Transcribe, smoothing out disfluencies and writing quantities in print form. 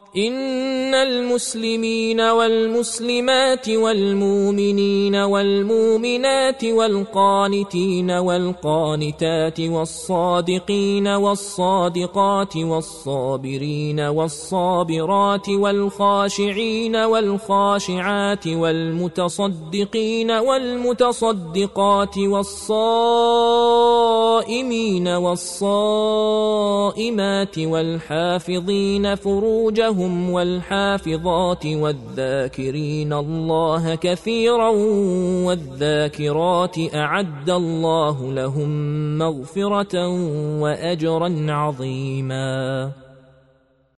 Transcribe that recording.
إن المسلمين والمسلمات والمؤمنين والمؤمنات والقانتين والقانتات والصادقين والصادقات والصابرين والصابرات والخاشعين والخاشعات والمتصدقين والمتصدقات والصائمين والصائمات والحافظين فروجهم والحافظات والذاكرين الله كثيرا والذاكرات أعد الله لهم مغفرة وأجرا عظيما.